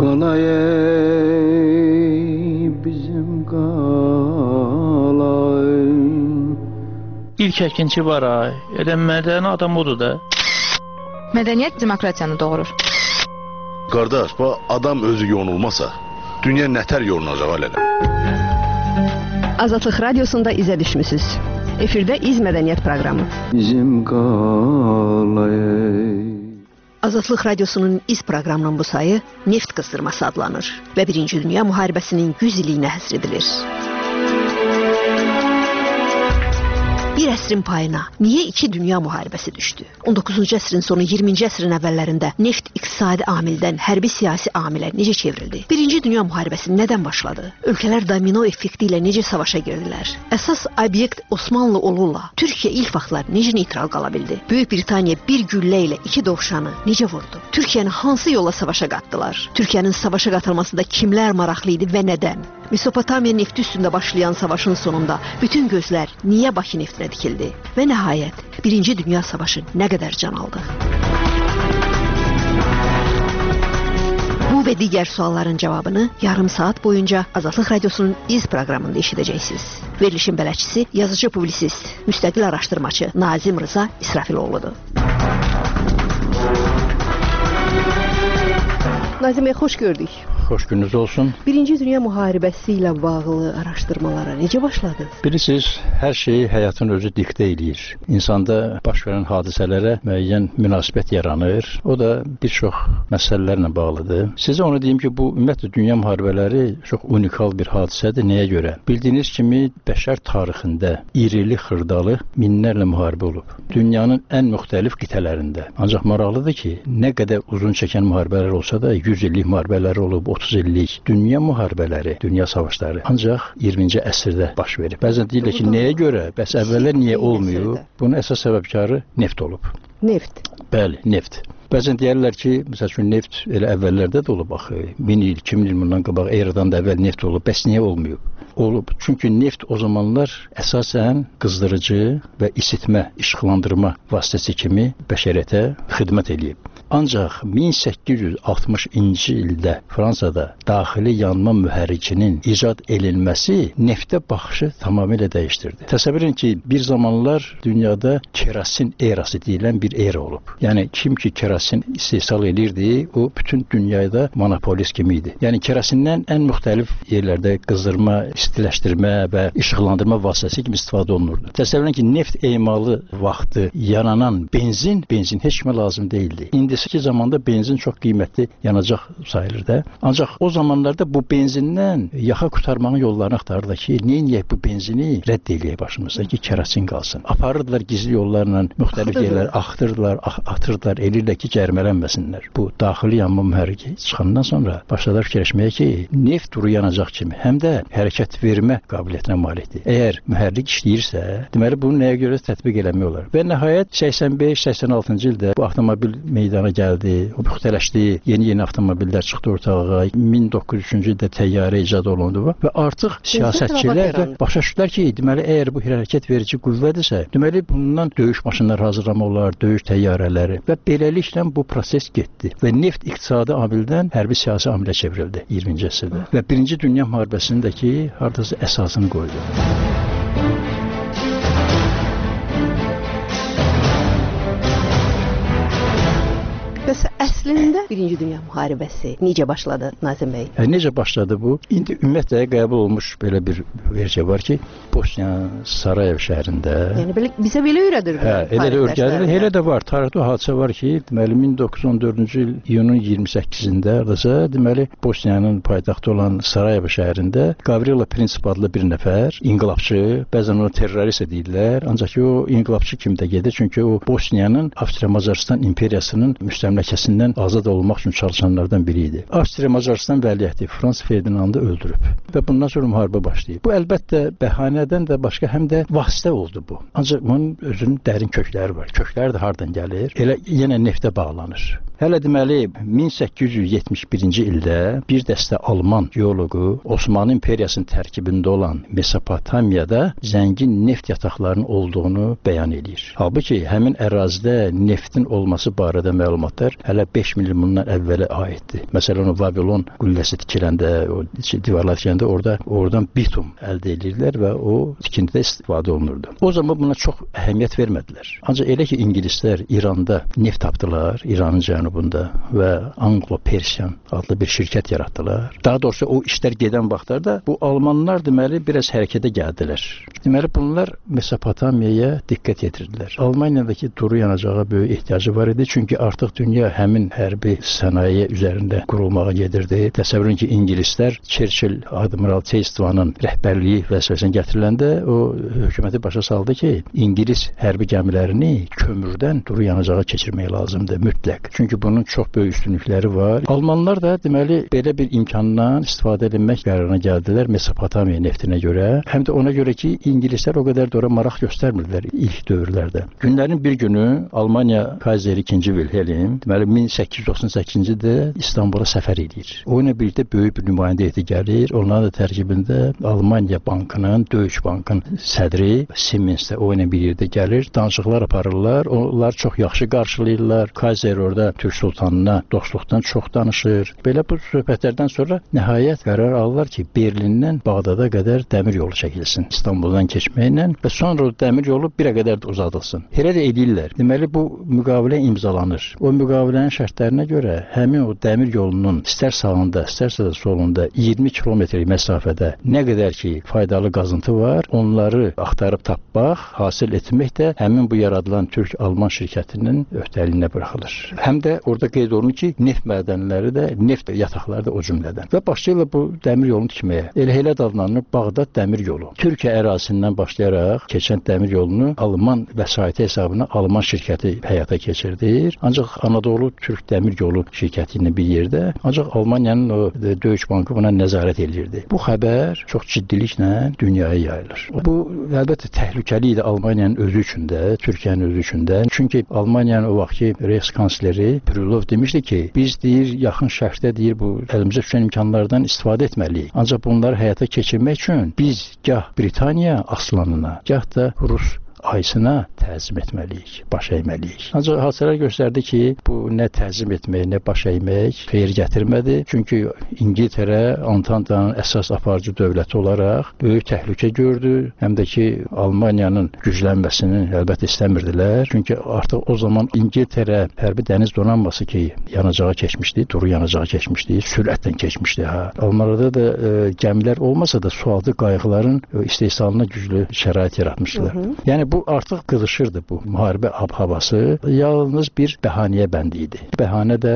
qalay bizim qalay. İlk əkinçi var ay. Elə mədəni adam odur da. Mədəniyyət demokratiyanı doğurur. Qardaş, bu adam özü yonulmasa, dünya nətər yolunacaq alələ? Azadlıq Radiosunda izə düşmüsünüz. Efirdə İz Mədəniyyət proqramı. Bizim qalay. Azadlıq Radiosunun İz proqramının bu sayı Neft qızdırması adlanır və Birinci Dünya Müharibəsinin 100 illiyinə həsr edilir. Bir əsrin payına niyə iki dünya müharibəsi düşdü? 19-cu əsrin sonu 20-ci əsrin əvvəllərində neft iqtisadi amildən hərbi siyasi amilə necə çevrildi? Birinci Dünya Müharibəsi nədən başladı? Ölkələr domino effekti ilə necə savaşa girdilər? Əsas obyekt Osmanlı olurla Türkiyə ilk vaxtlar necə neytral qala bildi? Böyük Britaniya bir güllə ilə iki dovşanı necə vurdu? Türkiyəni hansı yolla savaşa qatdılar? Türkiyənin savaşa qatılmasında kimlər maraqlı idi və nədən? Mesopotamiya nefti üstündə başlayan savaşın sonunda bütün gözlər niyə Bakı neftinə dikildi? Və nəhayət, Birinci Dünya Savaşı nə qədər can aldı? Bu və digər sualların cavabını yarım saat boyunca Azadlıq Radiosunun İz proqramında eşidəcəksiniz. Verilişin bələdçisi, yazıcı publisist, müstəqil araşdırmaçı Nazim Rıza İsrafiloğludur. Nazim bəy, xoş gördük. Xoş gününüz olsun. Birinci Dünya Müharibəsi ilə bağlı araşdırmalara necə başladınız? Bilirsiniz, hər şeyi həyatın özü diktə eləyir. İnsanda baş verən hadisələrə müəyyən münasibət yaranır. O da bir çox məsələlərlə bağlıdır. Sizə onu deyim ki, bu ümumiyyətlə dünya müharibələri çox unikal bir hadisədir. Nəyə görə? Bildiyiniz kimi bəşər tarixində irili xırdalı minlərlə müharibə olub. Dünyanın ən müxtəlif qitələrində. Ancaq maraqlıdır ki, nə qədər uzun çəkən müharibələr olsa da 100 illik müharibələr olub, 30 illik dünya müharibələri, dünya savaşları ancaq 20-ci əsrdə baş verib. Bəzən deyirlər ki, nəyə görə? Bəs əvvəllər niyə olmuyor? Bunun əsas səbəbkarı neft olub. Neft? Bəli, neft. Bəzən deyərlər ki, məsəl üçün neft elə əvvəllərdə də olub axı. 1000 il, 2000 il bundan qabaq eradan da əvvəl neft olub. Bəs niyə olmuyor? Olub. Çünki neft o zamanlar əsasən qızdırıcı və isitmə, işıqlandırma vasitəsi kimi bəşəriyyətə xidmət eləyib. Ancaq 1860-cı ildə Fransada daxili yanma mühərrikinin icad edilməsi neftə baxışı tamamilə dəyişdirdi. Təsəvvür edin ki, bir zamanlar dünyada kerasin erası deyilən bir era olub. Yəni kim ki kerasin istehsal edirdi, o bütün dünyada monopolist kimi idi. Yəni kerasindən ən müxtəlif yerlərdə qızdırma, istiləşdirmə və işıqlandırma vasitəsi kimi istifadə olunurdu. Təsəvvür edin ki, neft emalı vaxtı yananan benzin heç kimə lazım deyildi. İndiki zamanda benzin çox qiymətli yanacaq sayılır da. Ancaq o zamanlarda bu benzindən yaxa qurtarmağın yollarını axtarırdı ki, niyə bu benzini rədd eləyək başımızda ki, kerasin qalsın. Aparırdılar gizli yollarla müxtəlif yerlərə, atırdılar, elirlər ki, cərimələnməsinlər. Bu daxili yanma mühərriki çıxandan sonra başladılar fikirləşməyə ki, neft duru yanacaq kimi həm də hərəkət vermə qabiliyyətinə malikdir. Əgər mühərrik işləyirsə, deməli bunu nəyə görə tətbiq eləmək olar? Və nəhayət 85-86-cı ildə bu avtomobil meydana gəldi, o müxtələşdi, yeni avtomobillər çıxdı ortalığa. 1903-cü ildə təyyarə icad olundu və artıq siyasətçilər də başa düşdülər ki, deməli əgər bu hərəkət verici qüvvədirsə, deməli bundan döyüş maşınları hazırlamaq olar, döyüş təyyarələri və beləliklə bu proses getdi və neft iqtisadi amildən hərbi siyasi amilə çevrildi 20-ci əsrdə və Birinci Dünya Müharibəsindəki hardasa əsasını qoydu. Bəs əslində Birinci Dünya Müharibəsi necə başladı Nazim bəy? Necə başladı bu? İndi ümumiyyətlə qəbul olmuş belə bir versiya var ki, Bosniya Sarayev şəhərində. Yəni bizə belə öyrədirdilər. Elə də öyrədilir. Elə də var. Tarixdə hadisə var ki, deməli 1914-cü il iyunun 28-də deməli Bosniyanın paytaxtı olan Sarayev şəhərində Gavrilo Princip adlı bir nəfər inqilabçı, bəzən onu terrorist deyirlər, ancaq o inqilabçı kimi də gedir, çünki o Bosniyanın Avstriya-Macaristan imperiyasının müstəmləkəsindən azad olmaq üçün çalışanlardan biri idi. Avstriya-Macaristan vəliəhdi Frans Ferdinandı öldürüb və bundan sonra müharibə başlayıb. Bu əlbəttə bəhanədən də başqa həm də vasitə oldu bu. Ancaq bunun özünün dərin kökləri var. Kökləri də hardan gəlir? Elə yenə neftə bağlanır. Hələ deməli 1871-ci ildə bir dəstə Alman geoloqu Osmanlı İmperiyasının tərkibində olan Mesopotamiyada zəngin neft yataqlarının olduğunu bəyan edir. Halbuki həmin ərazidə neftin olması barədə məlumatlar hələ hələ 5 milyon bundan əvvələ aiddir. Məsələn, o Vavilon qülləsi tikiləndə, o divarlar tikiləndə oradan bitum əldə edirdilər və o tikintidə istifadə olunurdu. O zaman buna çox əhəmiyyət vermədilər. Ancaq elə ki, ingilislər İranda neft tapdılar, İranın cənubunda və Anglo-Persian adlı bir şirkət yaratdılar. Daha doğrusu o işlər gedən vaxtlarda bu almanlar deməli biraz hərəkətə gəldilər. Deməli bunlar Mesopotamiyaya diqqət yetirdilər. Almaniyadakı duru yanacağa böyük ehtiyacı var idi. Çünki artıq dünya həmin hərbi sənaye üzərində qurulmağa gedirdi. Təsəvvür edin ki, ingilislər Churchill, Admiral Chestvanın rəhbərliyi vəzifəsinə gətiriləndə o hökuməti başa saldı ki, İngilis hərbi gəmilərini kömürdən duru yanacağa keçirmək lazımdır mütləq. Çünki bunun çox böyük üstünlükləri var. Almanlar da deməli belə bir imkandan istifadə etmək qərarına gəldilər Mesopotamiya neftinə görə. Həm də ona görə ki, ingilislər o qədər də ora maraq göstərmirdilər ilk dövrlərdə. Günlərin bir günü Almaniya Kayseri 2. Wilhelm deməli 1898-ci ildə İstanbula səfər edir. O ilə birlikdə böyük bir nümayəndə heyəti gəlir. Onların da tərkibində Almaniya Bankının, Döyüş Bankının sədri Siemens də o ilə bir yerdə gəlir. Danışıqlar aparırlar. Onlar çox yaxşı qarşılayırlar. Kayser orada Türk sultanına dostluqdan çox danışır. Belə bu söhbətlərdən sonra nəhayət qərar alırlar ki, Berlindən Bağdada qədər dəmir yolu çəkilsin. İstanbuldan keçməklə və sonra o dəmir yolu birə qədər də uzadılsın. Elə də edirlər. Deməli bu müqavilə imzalanır. O müqavilənin şərtlərinə görə həmin o dəmir yolunun istər sağında, istərsə də solunda 20 kilometrlik məsafədə nə qədər ki faydalı qazıntı var, onları axtarıb tapmaq, hasil etmək də həmin bu yaradılan Türk-Alman şirkətinin öhdəliyinə buraxılır. Həm də orada qeyd olunur ki, neft mədənləri də, neft yataqları da o cümlədən. Və başlayırlar bu dəmir yolunu tikməyə. Elə adlanır Bağdad dəmir yolu. Türkiyə ərazisindən başlayaraq keçən dəmir yolunu Alman vəsaiti hesabına Alman şirkəti həyata keçirdir. Ancaq Anadolu Türk dəmir yolu şirkəti ilə bir yerdə, ancaq Almaniyanın o Döyüş Bankı buna nəzarət edirdi. Bu xəbər çox ciddiliklə dünyaya yayılır. Bu əlbəttə təhlükəli idi Almaniyanın özü üçün də, Türkiyənin özü üçün də. Çünki Almaniyanın o vaxtki Reichskansleri Brülov demişdi ki, biz deyir yaxın şərqdə deyir bu əlimizə düşən imkanlardan istifadə etməliyik. Ancaq bunları həyata keçirmək üçün biz gah Britaniya aslanına, gah da Rus ayısına təzim etməliyik, baş əyməliyik. Ancaq hadisələr göstərdi ki, bu nə təzim etmək, nə baş əymək xeyir gətirmədi. Çünki İngiltərə Antantanın əsas aparıcı dövləti olaraq böyük təhlükə gördü. Həm də ki, Almaniyanın güclənməsini əlbəttə istəmirdilər. Çünki artıq o zaman İngiltərə hərbi dəniz donanması ki, yanacağa keçmişdi, duru yanacağa keçmişdi, sürətlə keçmişdi. Almanlarda da gəmilər olmasa da sualtı qayıqların istehsalına güclü şərait yaratmışdılar. Yəni bu artıq qızışırdı bu müharibə havası. Yalnız bir bəhanəyə bəndi idi. Bəhanə də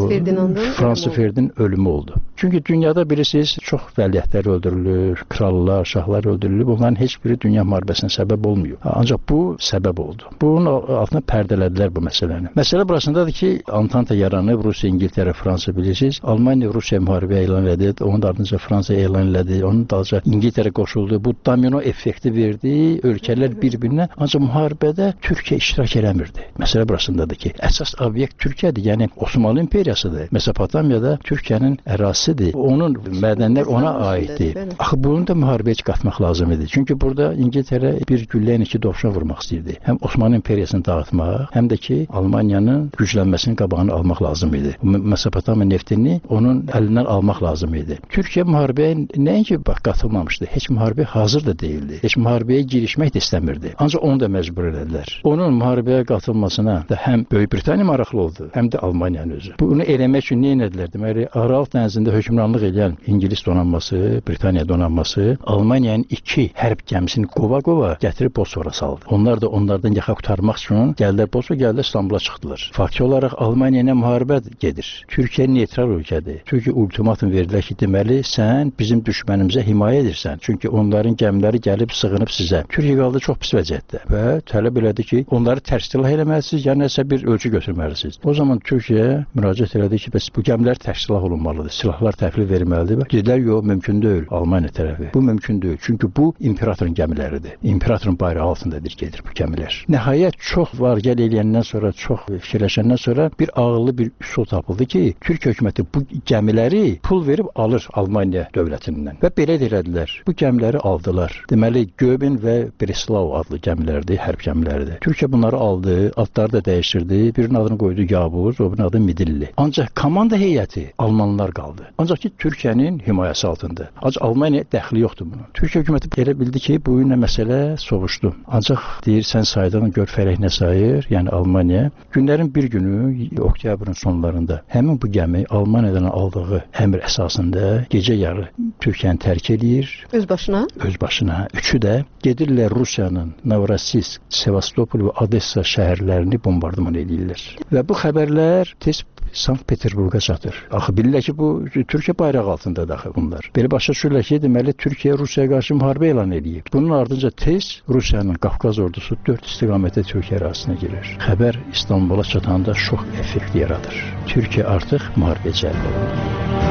Fransız Ferdinandın ölümü oldu. Çünki dünyada bilirsiniz, çox vəliyyətlər öldürülür, krallar, şahlar öldürülür. Bunların heç biri dünya müharibəsinə səbəb olmuyor. Ancaq bu səbəb oldu. Bunun altına pərdələdilər bu məsələni. Məsələ burasındadır ki, Antanta yaranıb, Rusiya, İngiltərə, Fransa bilirsiniz. Almaniya Rusiya müharibə elan edir, onun ardınca Fransa elan edir, onun dalınca İngiltərə qoşuldu. Bu domino effekti verdi, ölkələr bir-birinə. Ancaq müharibədə Türkiyə iştirak eləmirdi. Məsələ burasındadır ki, əsas obyekt Türkiyədir, yəni Osmanlı imperiyasıdır. Mesopotamiyada Türkiyənin ərazisidir. Onun mədənlər ona aiddir. Axı bunu da müharibəyə qatmaq lazım idi. Çünki burada İngiltərə bir güllə ilə iki dovşan vurmaq istəyirdi. Həm Osmanlı imperiyasını dağıtmaq, həm də ki, Almaniyanın güclənməsinin qabağını almaq lazım idi. Mesopotamiya neftini onun əlindən almaq lazım idi. Türkiyə müharibəyə nəinki qatılmamışdı, heç müharibəyə hazır da değildi. Heç müharibəyə girişmək də istəmirdi. Ancaq onu da məcbur elədilər. Onun müharibəyə qatılmasına da həm Böyük Britaniya maraqlı oldu, həm də Almaniyanın özü. Bunu eləmək üçün nə etdilər? Deməli, Aral dənizində hökmranlıq edən İngilis donanması, Britaniya donanması Almaniyanın iki hərb gəmisini qova-qova gətirib Bosfora saldı. Onlar da onlardan yaxa qurtarmaq üçün gəldilər Bosfora, gəldilər İstanbula çıxdılar. Faktiki olaraq Almaniya ilə müharibə gedir. Türkiyə neytral ölkədir. Türkiyə ultimatum verdilər ki, deməli, sən bizim düşmənimizə himayə edirsən. Çünki onların gəmiləri gəlib sığınıb sizə. Türkiyə qaldı çox pis vəziyyətdə və tələb elədi ki, onları tərs silah eləməlisiniz, yəni nəsə bir ölçü götürməlisiniz. O zaman Türkiyə müraciət elədi ki, bəs bu gəmilər tərs silah olunmalıdır, silahlar təhvil verilməlidir. Dedilər, yox, mümkün deyil, Almaniya tərəfi. Bu mümkün deyil, çünki bu imperatorun gəmiləridir. İmperatorun bayrağı altındadır gedir bu gəmilər. Nəhayət çox var-gəl eləyəndən sonra, çox fikirləşəndən sonra bir ağıllı bir üsul tapıldı ki, Türk hökuməti bu gəmiləri pul verib alır Almaniya dövlətindən və belə elədilər. Bu gəmiləri aldılar. Deməli, Göbin və Breslau adlı gəmilərdir, hərb gəmiləridir. Türkiyə bunları aldı, adları da dəyişdirdi. Birinin adını qoydu Yavuz, o birinin adı Midilli. Ancaq komanda heyəti Almanlar qaldı. Ancaq ki, Türkiyənin himayəsi altında. Ancaq Almaniya dəxli yoxdur bunun. Türkiyə hökuməti elə bildi ki, bu ilə məsələ soğuşdu. Ancaq deyir, sən saydığın gör fərək nə sayır, yəni Almaniya. Günlərin bir günü, oktyabrın sonlarında həmin bu gəmi Almaniyadan aldığı əmr əsasında gecə yarı Türkiyəni tərk edir. Öz başına? Öz başına. Üçü də gedirlər Rusiyanın Novorossiysk, Sevastopol və Odessa şəhərlərini bombardıman edirlər. Və bu xəbərlər tez Sankt-Peterburqa çatır. Axı bilirlər ki, bu Türkiyə bayrağı altındadır axı bunlar. Belə başa düşürlər ki, deməli Türkiyə Rusiyaya qarşı müharibə elan edib. Bunun ardınca tez Rusiyanın Qafqaz ordusu 4 istiqamətdə Türkiyə ərazisinə girir. Xəbər İstanbula çatanda şok effekti yaradır. Türkiyə artıq müharibəyə cəlb olunur.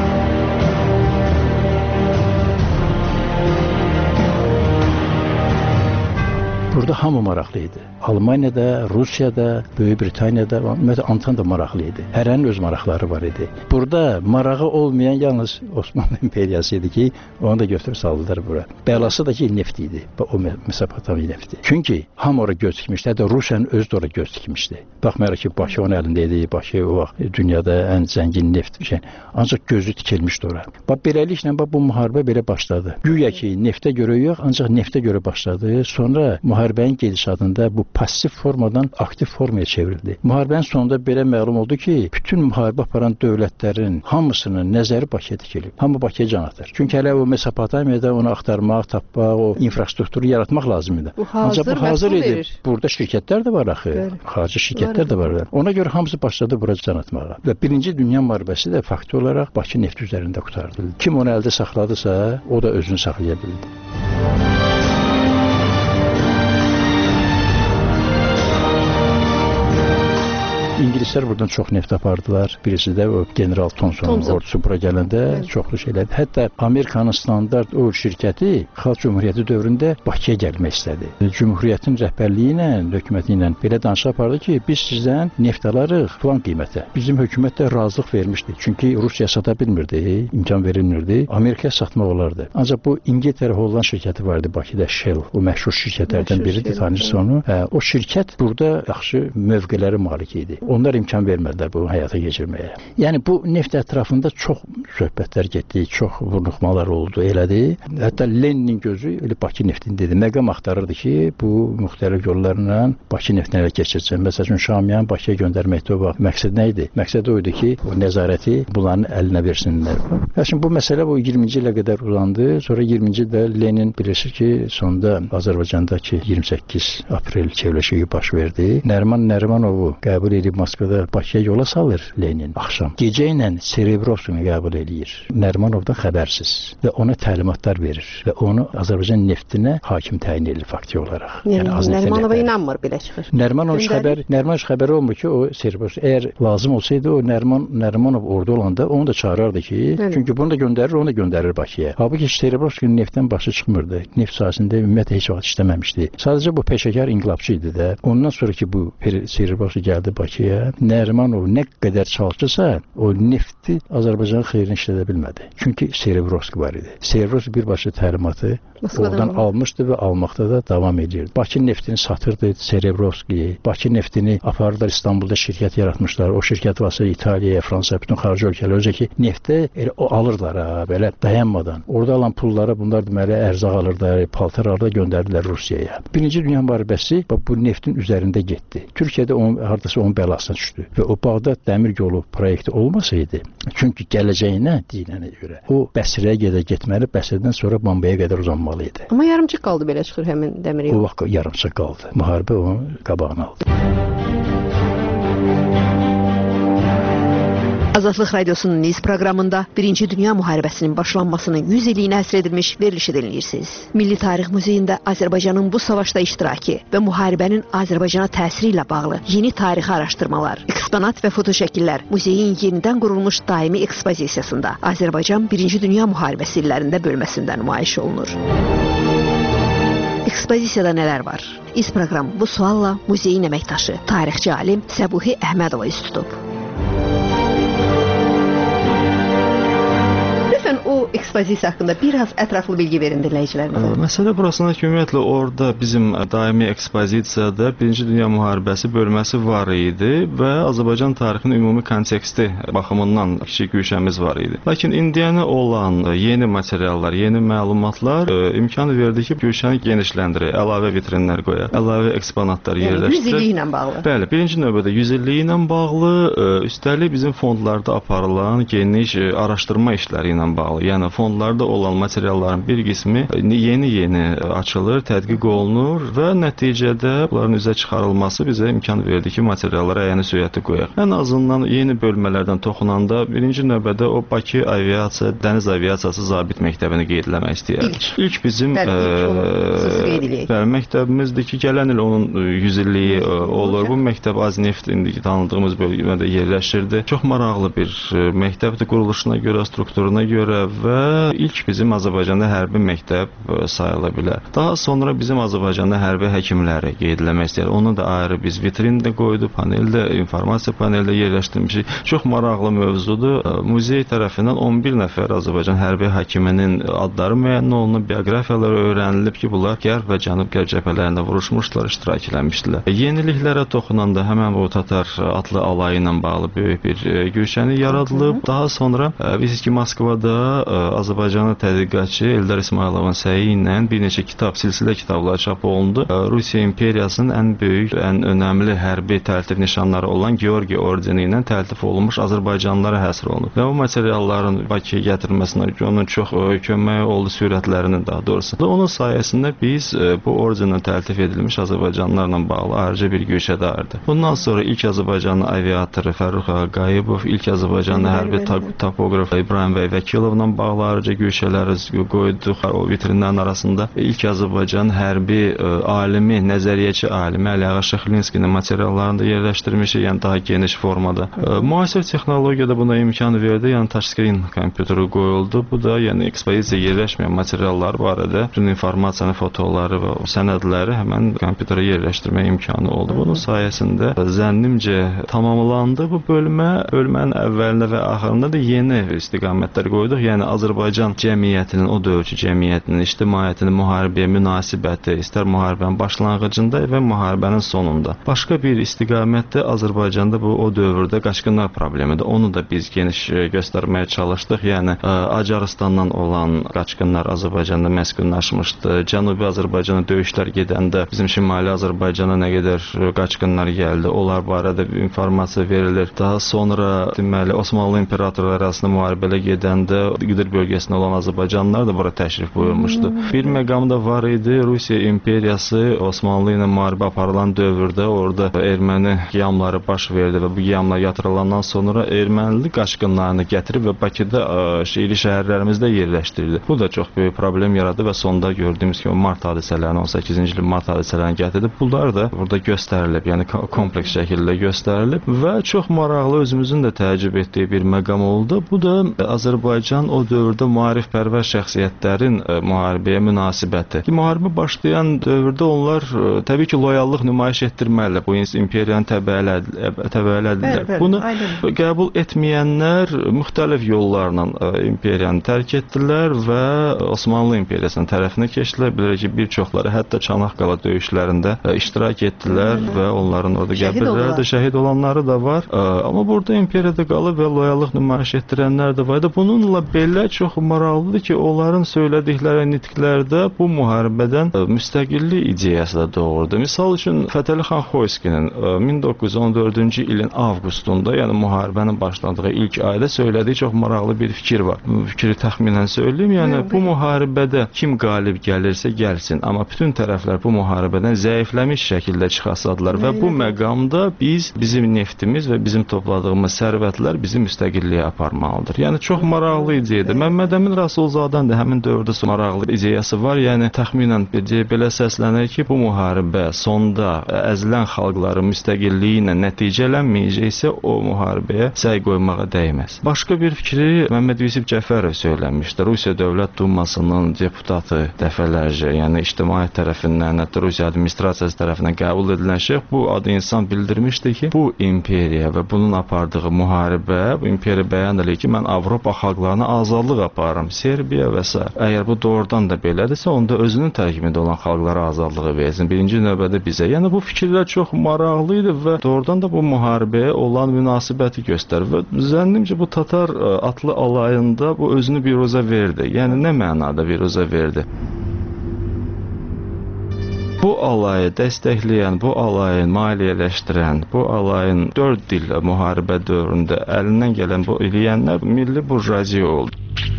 Burada hamı maraqlı idi. Almaniyada, Rusiyada, Böyük Britaniyada, ümumiyyətlə Antanta maraqlı idi. Hərənin öz maraqları var idi. Burada marağı olmayan yalnız Osmanlı İmperiyası idi ki, onu da götürüb saldılar bura. Bəlası da ki, neft idi. O Mesopotamiya nefti. Çünki hamı ora göz dikmişdi. Hətta Rusiyanın özü də ora göz dikmişdi. Baxmayaraq ki, Bakı onun əlində idi. Bakı o vaxt dünyada ən zəngin neft şey. Ancaq gözü tikilmişdi ora. Bax beləliklə bu müharibə belə başladı. Güya ki, neftə görə yox, ancaq neftə görə başladı. Sonra müharibənin gedişatında bu pasiv formadan aktiv formaya çevrildi. Müharibənin sonunda belə məlum oldu ki, bütün müharibə aparan dövlətlərin hamısının nəzəri Bakıya dikilib. Hamı Bakıya can atır. Çünki hələ o Mesopotamiyada onu axtarmaq, tapmaq, o infrastrukturu yaratmaq lazım idi. Ancaq bu hazır idi. Burada şirkətlər də var axı. Xarici şirkətlər də var. Ona görə hamısı başladı bura can atmağa. Və Birinci Dünya müharibəsi də faktı olaraq Bakı nefti üzərində qurtardı. Kim onu əldə saxladısa, o da özünü saxlaya bildi. İngilislər buradan çox neft apardılar. Birisi də o General Thomson'un ordusu bura gələndə çoxlu şeylər. Hətta Amerikanın standart o şirkəti Xalq Cümhuriyyəti dövründə Bakıya gəlmək istədi. Cümhuriyyətin rəhbərliyi ilə, hökuməti ilə belə danışıq apardı ki, biz sizdən neft alarıq falan qiymətə. Bizim hökumət də razılıq vermişdi. Çünki Rusiya sata bilmirdi, imkan verilmirdi. Amerikaya satmaq olardı. Ancaq bu İngiltərə Holland şirkəti vardı Bakıda, Shell. O məşhur şirkətlərdən biridir, tanıyırsınız onu. O şirkət burada yaxşı mövqelərə malik idi. Onlar imkan vermədilər bu həyata keçirməyə. Yəni bu neft ətrafında çox söhbətlər getdi, çox vurnuxmalar oldu, elədi. Hətta Leninin gözü elə Bakı neftini dedi. Məqam axtarırdı ki, bu müxtəlif yollarla Bakı neftini ələ keçirsin. Məsələn, Şamiyan Bakıya göndərməkdə o vaxt məqsəd nə idi? Məqsəd o idi ki, o nəzarəti bunların əlinə versinlər. Şimdi bu məsələ bu 20-ci ilə qədər uzandı. Sonra 20-ci ildə Lenin bilirsiniz ki, sonda Azərbaycandakı 28 aprel çevrilişi baş verdi. Nəriman Nərimanovu qəbul edib Moskvada Bakıya yola salır Lenin axşam. Gecə ilə Serebrovskini qəbul edir. Nərimanovdan xəbərsiz və ona təlimatlar verir və onu Azərbaycan neftinə hakim təyin edir fakti olaraq. Yəni Nərimanova inanmır belə çıxır. Nərimanov xəbəri olmur ki, o Serebrovski əgər lazım olsaydı o Nərimanov orada olanda onu da çağırardı ki, çünki bunu da göndərir, onu da göndərir Bakıya. Halbuki Serebrovskinin neftdən başı çıxmırdı. Neft sahəsində ümumiyyətlə heç vaxt işləməmişdi. Sadəcə bu peşəkar inqilabçı idi də. Ondan sonra ki bu Serebrovski gəldi Bakıya, Nərimanov nə qədər çalışırsa, o nefti Azərbaycanın xeyrinə işlədə bilmədi. Çünki Serebrovski var idi. Serebrovski birbaşa təlimatı oradan almışdı və almaqda da davam edirdi. Bakı neftini satırdı Serebrovski. Bakı neftini apardılar İstanbulda şirkət yaratmışlar. O şirkət vasitəsilə İtaliyaya, Fransaya, bütün xarici ölkələrə öncə ki, neftə o alırlar belə dayanmadan. Orada alan pullara bunlar deməli ərzaq alırlar, paltar alırlar, göndərdilər Rusiyaya. Birinci Dünya müharibəsi bu neftin üzərində getdi. Türkiyədə hardasa onun bəlasına düşdü. Və o Bağdad dəmir yolu proyekti olmasaydı, çünki gələcəyinə deyilənə görə o Bəsrəyə getməli, Bəsrədən sonra Bambaya qədər uzanmalı idi. Amma yarımçıq qaldı belə çıxır həmin dəmir yolu. O vaxt yarımçıq qaldı. Müharibə onun qabağını aldı. Azadlıq Radiosunun Niz proqramında Birinci Dünya müharibəsinin başlanmasının 100 illiyinə həsr edilmiş verilişi dinləyirsiniz. Milli Tarix Muzeyində Azərbaycanın bu savaşda iştirakı və müharibənin Azərbaycana təsiri ilə bağlı yeni tarixi araşdırmalar, eksponat və fotoşəkillər muzeyin yenidən qurulmuş daimi ekspozisiyasında Azərbaycan Birinci Dünya müharibəsi illərində bölməsində nümayiş olunur. Ekspozisiyada nələr var? İz proqram bu sualla muzeyin əməkdaşı, tarixçi alim Səbuhi Əhmədova üz tutub. O ekspozisiya haqqında biraz ətraflı bilgi verin dinləyicilərimizə. Məsələ burasında ki, ümumiyyətlə orada bizim daimi ekspozisiyada 1-ci Dünya müharibəsi bölməsi var idi və Azərbaycan tarixinin ümumi konteksti baxımından kiçik güşəmiz var idi. Lakin indiyənə olan yeni materiallar, yeni məlumatlar imkan verdi ki, güşəni genişləndirək, əlavə vitrinlər qoyaq, əlavə eksponatlar yerləşdirək. 100 illiyi ilə bağlı. Bəli, birinci növbədə 100 illiyi ilə bağlı, üstəlik bizim fondlarda aparılan geniş araşdırma işləri ilə bağlı. Yəni fondlarda olan materialların bir qismi yeni açılır, tədqiq olunur və nəticədə bunların üzə çıxarılması bizə imkan verdi ki, materiallara əyəni söhbəti qoyaq. Ən azından yeni bölmələrdən toxunanda birinci növbədə o Bakı aviasiya, dəniz aviasiyası zabit məktəbini qeyd etmək istəyirəm. İlk bizim məktəbimizdir ki, gələn il onun 100 illiyi olur. Bu məktəb Azneft indiki tanıdığımız bölgədə yerləşirdi. Çox maraqlı bir məktəbdir quruluşuna görə, strukturuna görə və ilk bizim Azərbaycanda hərbi məktəb sayıla bilər. Daha sonra bizim Azərbaycanda hərbi həkimləri qeyd etmək istəyir. Onu da ayrı biz vitrində qoyduq, paneldə, informasiya paneldə yerləşdirmişik. Çox maraqlı mövzudur. Muzey tərəfindən 11 nəfər Azərbaycan hərbi həkiminin adları müəyyən olunub, bioqrafiyaları öyrənilib ki, bunlar Qərb və Cənub-Qərb cəbhələrində vuruşmuşlar, iştirak etmişdilər. Yeniliklərə toxunanda həmin bu Tatar atlı alayı ilə bağlı böyük bir güşəni yaradılıb. Daha sonra bilirsiniz ki, Moskvada Azərbaycanlı tədqiqatçı Eldar İsmayılovun səyi ilə bir neçə kitab, silsilə kitablar çap olundu. Rusiya imperiyasının ən böyük, ən önəmli hərbi təltif nişanları olan Georgiy ordeni ilə təltif olunmuş Azərbaycanlılara həsr olunub. Və bu materialların Bakıya gətirilməsinə onun çox köməyi oldu, sürətlərinin daha doğrusu. Onun sayəsində biz bu ordenlə təltif edilmiş Azərbaycanlılarla bağlı ayrıca bir güşədardı. Bundan sonra ilk Azərbaycanlı aviatoru Fərrux Qayıbov, ilk Azərbaycanlı hərbi topoqraf İbrahim bəy Vəkilovla bağlı ayrıca güşələri qoyduq o vitrinlərin arasında. İlk Azərbaycan hərbi alimi, nəzəriyyəçi alimi Əliağa Şıxlinskinin materiallarını da yerləşdirmişik, yəni daha geniş formada. Müasir texnologiyada buna imkan verdi, yəni touchscreen kompüteri qoyuldu. Bu da yəni ekspozisiya yerləşməyən materiallar barədə bütün informasiyanı, fotoları və sənədləri həmin kompüterə yerləşdirmək imkanı oldu. Bunun sayəsində zənnimcə tamamlandı bu bölmə. Bölmənin əvvəlində və axırında da yeni istiqamətlər qoyduq. Yəni Azərbaycan cəmiyyətinin, o dövrkü cəmiyyətinin, ictimaiyyətinin müharibəyə münasibəti, istər müharibənin başlanğıcında və müharibənin sonunda. Başqa bir istiqamətdə Azərbaycanda bu o dövrdə qaçqınlar problemidir. Onu da biz geniş göstərməyə çalışdıq. Yəni Acarıstandan olan qaçqınlar Azərbaycanda məskunlaşmışdı. Cənubi Azərbaycana döyüşlər gedəndə bizim Şimali Azərbaycana nə qədər qaçqınlar gəldi, onlar barədə informasiya verilir. Daha sonra deməli Osmanlı imperatorları arasında müharibələr gedəndə Qıdır bölgəsində olan Azərbaycanlılar da bura təşrif buyurmuşdu. Bir məqam da var idi. Rusiya imperiyası Osmanlı ilə müharibə aparılan dövrdə orada erməni qiyamları baş verdi və bu qiyamlar yatırılandan sonra ermənili qaçqınlarını gətirib və Bakıda şəhərli şəhərlərimizdə yerləşdirdi. Bu da çox böyük problem yaradı və sonda gördüyümüz kimi mart hadisələrini, 18-ci ilin mart hadisələrini gətirdi. Bunlar da burada göstərilib, yəni kompleks şəkildə göstərilib və çox maraqlı, özümüzün də təəccüb etdiyi bir məqam oldu. Bu da Azərbaycan o dövrdə maarifpərvər şəxsiyyətlərin müharibəyə münasibəti. Müharibə başlayan dövrdə onlar təbii ki, loyallıq nümayiş etdirməlidir. Bu imperiyanın təbəələdirlər. Bunu qəbul etməyənlər müxtəlif yollarla imperiyanı tərk etdilər və Osmanlı imperiyasının tərəfinə keçdilər. Bilir ki, bir çoxları hətta Çanaqqala döyüşlərində iştirak etdilər və onların orada qəbirləri, şəhid olanları da var. Amma burada imperiyada qalıb və loyallıq nümayiş etdirənlər də var. Bununla belə çox maraqlıdır ki, onların söylədikləri nitqlərdə bu müharibədən müstəqillik ideyası da doğurdu. Misal üçün Fətəli xan Xoyskinin 1914-cü ilin avqustunda, yəni müharibənin başladığı ilk ayda söylədiyi çox maraqlı bir fikir var. Bu fikri təxminən söyləyim, yəni bu müharibədə kim qalib gəlirsə gəlsin, amma bütün tərəflər bu müharibədən zəifləmiş şəkildə çıxasadılar və bu məqamda bizim neftimiz və bizim topladığımız sərvətlər bizi müstəqilliyə aparmalıdır. Yəni çox maraqlı ideyadır. Məmməd Əmin Rəsulzadənin də həmin dövrdə maraqlı ideyası var. Yəni təxminən belə səslənir ki, bu müharibə sonda əzilən xalqların müstəqilliyi ilə nəticələnməyəcəksə o müharibəyə səy qoymağa dəyməz. Başqa bir fikri Məmməd Yusif Cəfərov söyləmişdi. Rusiya Dövlət Dumasının deputatı dəfələrcə, yəni ictimai tərəfindən, hətta Rusiya administrasiyası tərəfindən qəbul edilən şəxs bu adı insan bildirmişdi ki, bu imperiya və bunun apardığı müharibə, bu imperiya bəyan edir ki, mən Avropa xalqlarına azadlıq azadlıq aparım, Serbiya və s. Əgər bu doğrudan da belədirsə, onda özünün tərkibində olan xalqlara azadlığı versin. Birinci növbədə bizə. Yəni bu fikirlər çox maraqlı idi və doğrudan da bu müharibəyə olan münasibəti göstərir və zənnimcə bu Tatar atlı alayında bu özünü biruzə verdi. Yəni nə mənada biruzə verdi? Bu alayı dəstəkləyən, bu alayı maliyyələşdirən, bu alayın 4 il müharibə dövründə əlindən gələn bu eləyənlər milli burjuaziya oldu.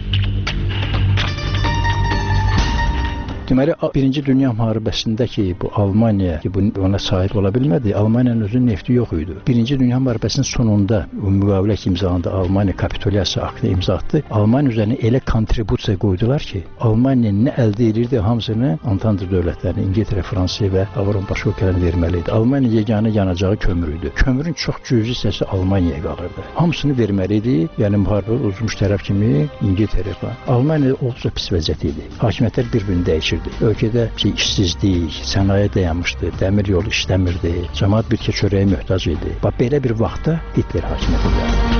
Deməli, Birinci Dünya müharibəsində ki, bu Almaniya ki, ona sahib ola bilmədi, Almaniyanın özünün nefti yox idi. Birinci Dünya müharibəsinin sonunda müqavilə imzalandı, Almaniya kapitulyasiya aktı imza atdı. Almaniya üzərinə elə kontribusiya qoydular ki, Almaniya nə əldə edirdi, hamısını Antante dövlətlərinə, İngiltərə, Fransa və Avropa başqa ölkələrinə verməli idi. Almaniya yeganə yanacağı kömür idi. Kömürün çox cüzi hissəsi Almaniyaya qalırdı. Hamısını verməli idi, yəni müharibə uzmuş tərəf kimi İngiltərə falan. Almaniya olduqca pis vəziyyət idi. Hakimiyyətlər bir-birini dəyişirdi. Ölkədə işsizlik, sənaye dayanmışdı, dəmir yolu işləmirdi, cəmaət bir çörəyə möhtac idi. Bax, belə bir vaxtda Hitler hakimiyyətə gəldi.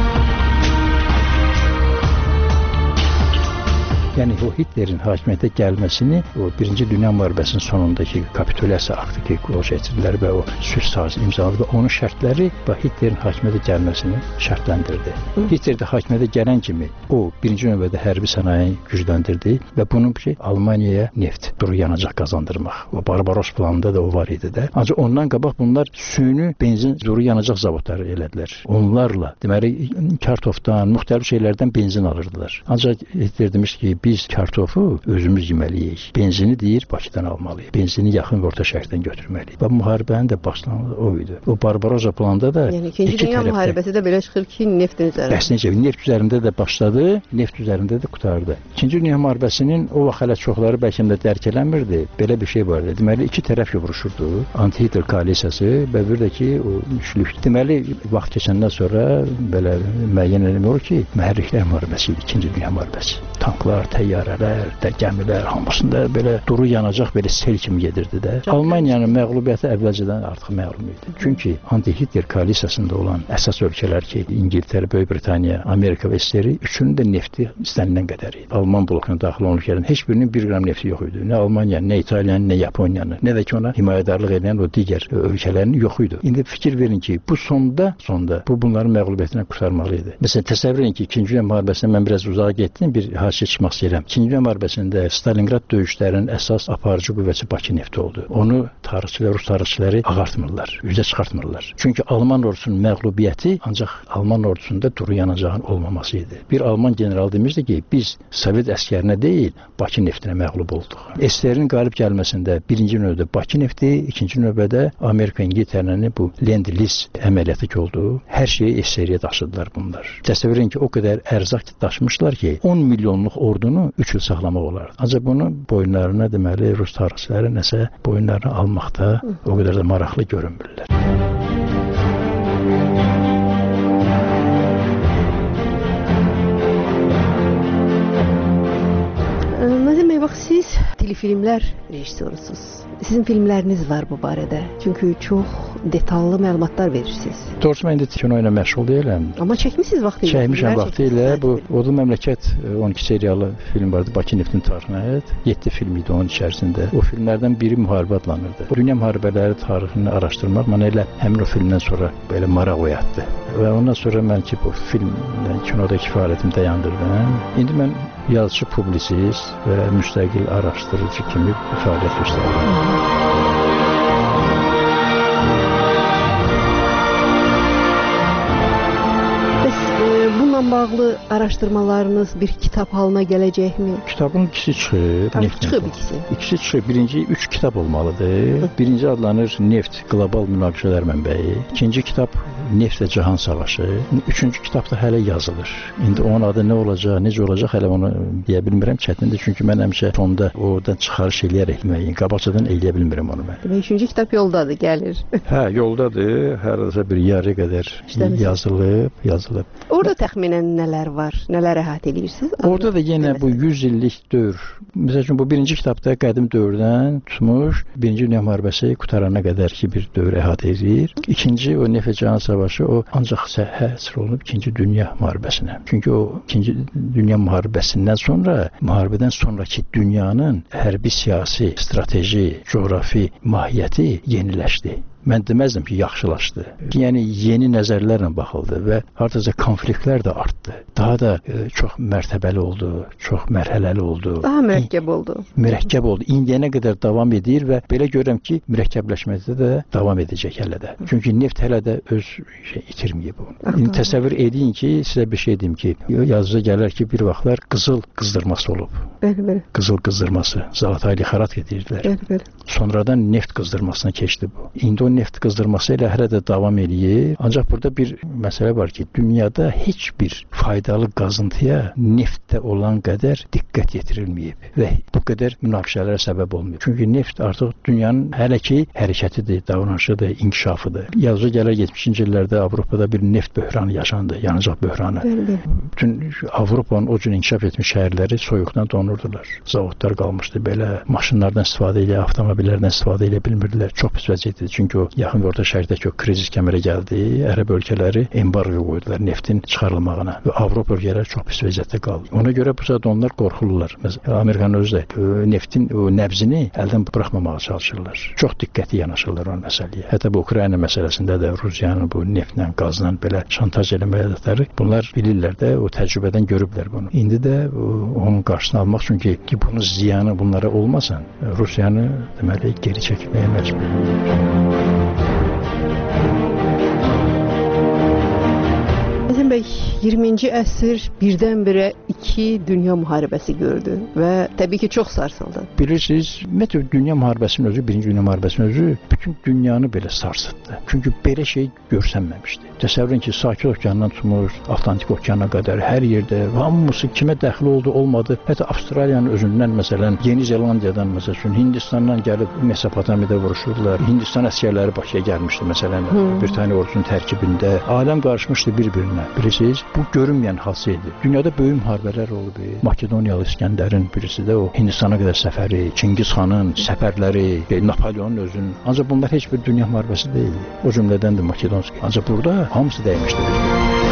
Yəni o Hitlerin hakimiyyətə gəlməsini o Birinci Dünya müharibəsinin sonundakı kapitulyasiya aktı ki, qolçətirlər və o sülh sazisi imzaladı və onun şərtləri və Hitlerin hakimiyyətə gəlməsini şərtləndirdi. Hitler də hakimiyyətə gələn kimi o birinci növbədə hərbi sənayeni gücləndirdi və bunun ki, Almaniyaya neft, duru yanacaq qazandırmaq. O Barbaros planında da o var idi də. Ancaq ondan qabaq bunlar süni benzin, duru yanacaq zavodları elədilər. Onlarla, deməli, kartofdan, müxtəlif şeylərdən benzin alırdılar. Ancaq Hitler demiş ki, biz kartofu özümüz yeməliyik. Benzini deyir Bakıdan almalıyıq. Benzini yaxın və orta şərqdən götürməliyik. Və müharibənin də başlanğıcı o idi. O Barbarossa planında da yəni İkinci Dünya müharibəsi də belə çıxır ki, neftin üzərində. Əslində neft üzərində də başladı, neft üzərində də qurtardı. İkinci Dünya müharibəsinin o vaxt hələ çoxları bəlkə də dərk eləmirdi. Belə bir şey vardı. Deməli iki tərəf vuruşurdu. Anti-Hitler koalisiyası və bir də ki o üçlük. Deməli vaxt keçəndən sonra belə müəyyən eləmək olur ki, mühərriklər müharibəsi idi İkinci Dünya müharibəsi. Tanklar, təyyarələr, gəmilər hamısında belə duru yanacaq belə sel kimi gedirdi də. Almaniyanın məğlubiyyəti əvvəlcədən artıq məlum idi. Çünki anti-Hitler koalisiyasında olan əsas ölkələr ki, İngiltərə, Böyük Britaniya, Amerika və İsrail üçünün də nefti istənilən qədər idi. Alman blokuna daxil olan ölkələrin heç birinin 1 qram nefti yox idi. Nə Almaniyanın, nə İtaliyanın, nə Yaponiyanın, nə də ki ona himayədarlıq edən o digər ölkələrin yox idi. İndi fikir verin ki, bu sonda bu bunların məğlubiyyətindən qurtarmalı idi. Məsələn, təsəvvür edin ki, İkinci Dünya müharibəsindən mən biraz uzağa getdim, bir hadisə çıxmaq istəyirəm. İkinci Dünya müharibəsində Stalingrad döyüşlərinin əsas aparıcı qüvvəsi Bakı nefti oldu. Onu tarixçilər, rus tarixçiləri ağartmırlar, üzə çıxartmırlar. Çünki Alman ordusunun məğlubiyyəti ancaq Alman ordusunda duru yanacağın olmaması idi. Bir Alman generalı demişdi ki, biz Sovet əskərinə deyil, Bakı neftinə məğlub olduq. SSR-nin qalib gəlməsində birinci növbədə Bakı nefti, ikinci növbədə Amerika, İngiltərənin bu Lend-Liz əməliyyatı ki oldu. Hər şeyi SSR-yə daşıdılar bunlar. Təsəvvür edin ki, o qədər ərzaq daşımışlar ki, 10 milyonluq ordunu 3 il saxlamaq olardı. Ancaq bunu boyunlarına deməli rus tarixçiləri nəsə boyunlarına almaqda o qədər də maraqlı görünmürlər. Məzəm bax siz telefilmlər rejissorusunuz. Sizin filmləriniz var bu barədə. Çünki çox detallı məlumatlar verirsiniz. Doğrusu mən indi kino ilə məşğul deyiləm. Amma çəkmisiniz vaxtı ilə. Çəkmişəm vaxtı ilə. Bu Odlu Məmləkət 12 seriyalı film vardı. Bakı neftin tarixinə aid. 7 film idi onun içərisində. O filmlərdən biri müharibə adlanırdı. Dünya müharibələri tarixini araşdırmaq mənə elə həmin o filmdən sonra belə maraq oyatdı. Və ondan sonra mən ki bu filmlə kinodakı fəaliyyətimi dayandırdım. İndi mən yazıcı, publisist və müstəqil araşdırıcı kimi fəaliyyət göstərirəm. Bununla bağlı araşdırmalarınız bir kitab halına gələcəkmi? Kitabın ikisi çıxıb. Çıxıb ikisi. İkisi çıxıb. Birinci 3 kitab olmalıdır. Birinci adlanır Neft Qlobal Münaqişələr Mənbəyi. İkinci kitab Neft və Cahan Savaşı. Üçüncü kitab da hələ yazılır. İndi onun adı nə olacaq, necə olacaq hələ onu deyə bilmirəm. Çətindir çünki mən həmişə fonda oradan çıxarış eləyərək müəyyən qabaqcadan eləyə bilmirəm onu mən. Demək üçüncü kitab yoldadır, gəlir. Hə, yoldadır. Hər bir yarı qədər yazılıb. Orada təxminən təxminən nələr var? Nələr əhatə edirsiniz? Orada da yenə bu 100 illik dövr. Məsələn, bu birinci kitabda qədim dövrdən tutmuş, Birinci Dünya müharibəsi qutarana qədər ki bir dövr əhatə edir. İkinci o Neft-Cahan savaşı o ancaq həsr olunub İkinci Dünya müharibəsinə. Çünki o İkinci Dünya müharibəsindən sonra, müharibədən sonraki dünyanın hərbi, siyasi, strateji, coğrafi mahiyyəti yeniləşdi. Mən deməzdim ki, yaxşılaşdı. Yəni, yeni nəzərlərlə baxıldı və hardasa konfliktlər də artdı. Daha da çox mərtəbəli oldu, çox mərhələli oldu. Daha mürəkkəb oldu. Mürəkkəb oldu. İndiyənə qədər davam edir və belə görürəm ki, mürəkkəbləşməkdə də davam edəcək hələ də. Çünki neft hələ də öz itirməyib. İndi təsəvvür edin ki, sizə bir şey deyim ki, yazıca gələr ki, bir vaxtlar qızıl qızdırması olub. Bəli. Qızıl qızdırması. Zalataylı xarat edirdilər. Bəli. Sonradan neft qızdırmasına keçdi bu. İndi o neft qızdırması ilə hələ də davam edir. Ancaq burada bir məsələ var ki, dünyada heç bir faydalı qazıntıya neftdə olan qədər diqqət yetirilməyib və bu qədər münaqişələrə səbəb olmuyor. Çünki neft artıq dünyanın hələ ki hərəkətidir, davranışıdır, inkişafıdır. Yazıca gələr 70-ci illərdə Avropada bir neft böhranı yaşandı, yanacaq böhranı. Bütün Avropanın o cür inkişaf etmiş şəhərləri soyuqdan donurdular. Zavodlar qalmışdı belə, maşınlardan istifadə ilə, avtomobillərdən istifadə ilə bilmirdilər. Çox pis vəziyyətdir. Çünki o yaxın və orta şərqdəki o krizis kəmərə gəldi. Ərəb ölkələri embargo qoydular neftin çıxarılmağına və Avropa ölkələri çox pis vəziyyətdə qaldı. Ona görə bu saat onlar qorxurlar. Məsələn, Amerikanın özü də neftin o nəbzini əldən buraxmamağa çalışırlar. Çox diqqətli yanaşırlar o məsələyə. Hətta bu Ukrayna məsələsində də Rusiyanın bu neftlə, qazla belə şantaj eləməkləri bunlar bilirlər də, o təcrübədən görüblər bunu. İndi də onun qarşısını almaq üçün ki, bunun ziyanı bunlara olmasın, Rusiyanı deməli geri çəkməyə məcbur. Həsən bəy, 20-ci əsr birdən-birə iki dünya müharibəsi gördü və təbii ki, çox sarsıldı. Bilirsiniz, ümumiyyətlə dünya müharibəsinin özü, Birinci Dünya müharibəsinin özü bütün dünyanı belə sarsıtdı. Çünki belə şey görsənməmişdi. Təsəvvürün ki, Sakit okeandan tutmuş, Atlantik okeana qədər hər yerdə hamısı kimə dəxli oldu, olmadı. Hətta Avstraliyanın özündən, məsələn, Yeni Zelandiyadan, məsələn, Hindistandan gəlib Mesopotamiyada vuruşurdular. Hindistan əsgərləri Bakıya gəlmişdi, məsələn, Britaniya ordusunun tərkibində. Aləm qarışmışdı bir-birinə. Bilirsiniz, bu görünməyən hadsə idi. Dünyada böyük müharibələr olub. Makedoniyalı İskəndərin birisi də o Hindistana qədər səfəri, Çingiz xanın səfərləri, Napoleonun özünün. Ancaq bunlar heç bir dünya müharibəsi deyildi. O cümlədən də Makedonski. Ancaq burada hamısı dəymişdi.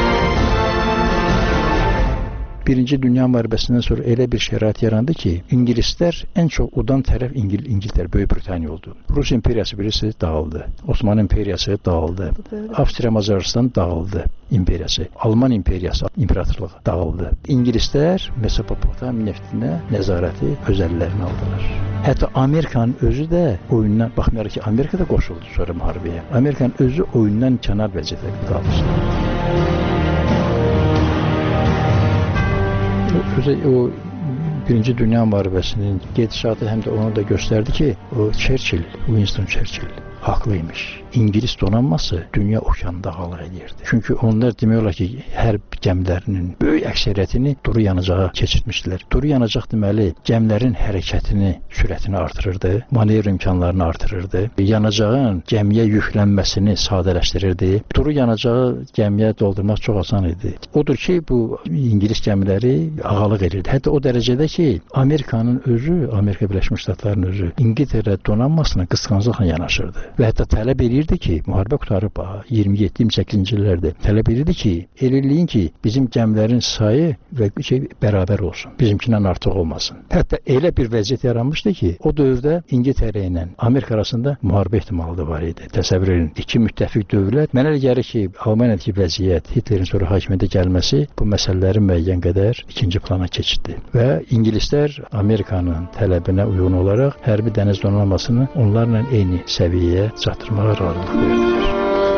Birinci Dünya müharibəsindən sonra elə bir şərait yarandı ki, İngilislər ən çox udan tərəf İngiltərə, Böyük Britaniya oldu. Rus imperiyası birisi dağıldı. Osmanlı imperiyası dağıldı. Avstriya Macaristan dağıldı imperiyası. Alman imperiyası, imperatorluğu dağıldı. İngilislər Mesopotamiya neftinə nəzarəti öz əllərinə aldılar. Hətta Amerikanın özü də oyundan, baxmayaraq ki, Amerika da qoşuldu sonra müharibəyə. Amerikanın özü oyundan kənar vəziyyətdə qalmışdı. O Birinci Dünya müharibəsinin gedişatı həm də onu da göstərdi ki, o Winston Churchill haqlıymış. İngilis donanması dünya okeanında ağalıq edirdi. Çünki onlar demək olar ki, hərb gəmilərinin böyük əksəriyyətini duru yanacağa keçirtmişdilər. Duru yanacaq deməli, gəmilərin hərəkətini, sürətini artırırdı, manevr imkanlarını artırırdı, yanacağın gəmiyə yüklənməsini sadələşdirirdi. Duru yanacağı gəmiyə doldurmaq çox asan idi. Odur ki, bu İngilis gəmiləri ağalıq edirdi. Hətta o dərəcədə ki, Amerikanın özü, Amerika Birləşmiş Ştatlarının özü İngiltərə donanmasına qısqanclıqla yanaşırdı. Və hətta tələb edirdi ki, müharibə qutarıb 27-28-ci illərdə tələb edirdi ki, eləyin ki, bizim gəmilərin sayı və bərabər olsun. Bizimkindən artıq olmasın. Hətta elə bir vəziyyət yaranmışdı ki, o dövrdə İngiltərə ilə Amerika arasında müharibə ehtimalı da var idi. Təsəvvür edin, iki müttəfiq dövlət. Mənə elə gəlir ki, Almaniyadakı vəziyyət, Hitlerin sonra hakimiyyətə gəlməsi bu məsələlərin müəyyən qədər ikinci plana keçdi. Və İngilislər Amerikanın tələbinə uyğun olaraq hərbi dəniz donanmasını onlarla eyni səviyyəyə çatdırmağa razılıq verdilər.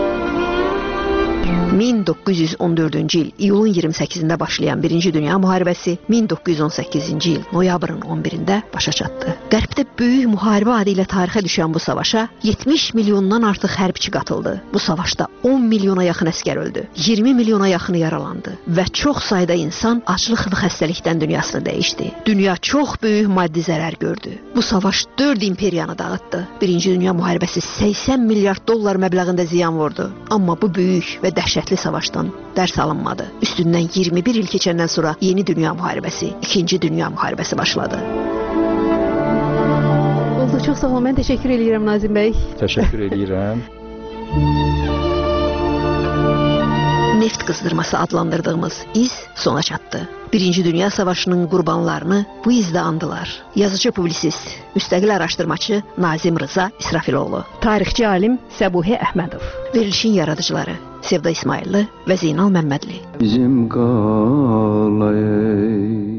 1914-cü il iyulun 28-də başlayan Birinci Dünya müharibəsi 1918-ci il noyabrın 11-də başa çatdı. Qərbdə böyük müharibə adı ilə tarixə düşən bu savaşa 70 milyondan artıq hərbçi qatıldı. Bu savaşda 10 milyona yaxın əsgər öldü, 20 milyona yaxını yaralandı və çox sayda insan aclıq və xəstəlikdən dünyasını dəyişdi. Dünya çox böyük maddi zərər gördü. Bu savaş 4 imperiyanı dağıtdı. Birinci Dünya müharibəsi 80 milyard dollar məbləğində ziyan vurdu. Amma bu böyük və dəhşətli dəhşətli savaşdan dərs alınmadı. Üstündən 21 il keçəndən sonra Yeni Dünya Müharibəsi, 2-ci Dünya Müharibəsi başladı. Oldu, çox sağ olun. Mən təşəkkür edirəm Nazim bəy. Təşəkkür edirəm. Neft qızdırması adlandırdığımız iz sona çatdı. Birinci Dünya Savaşının qurbanlarını bu izdə andılar. Yazıcı publisist, müstəqil araşdırmaçı Nazim Rıza İsrafiloğlu. Tarixçi alim Səbuhi Əhmədov. Verilişin yaradıcıları Sevda İsmailli və Zeynal Məmmədli. Bizim qalayı